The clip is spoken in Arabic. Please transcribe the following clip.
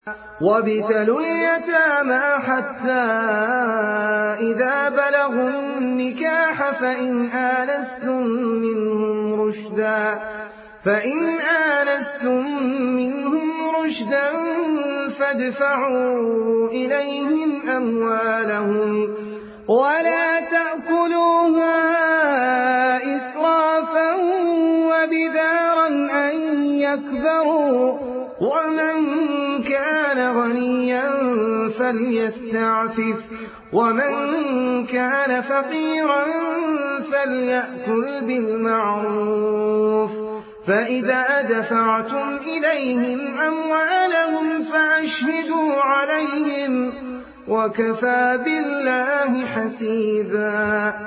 وابتلوا اليتامى حتى إذا بلغوا النكاح فإن آنستم منهم رشدا فادفعوا إليهم أموالهم ولا تأكلوها إسرافا وبدارا أن يكبروا ومن كان غنيا فليستعفف ومن كان فقيرا فليأكل بالمعروف فإذا دفعتم إليهم أموالهم فأشهدوا عليهم وكفى بالله حسيبا.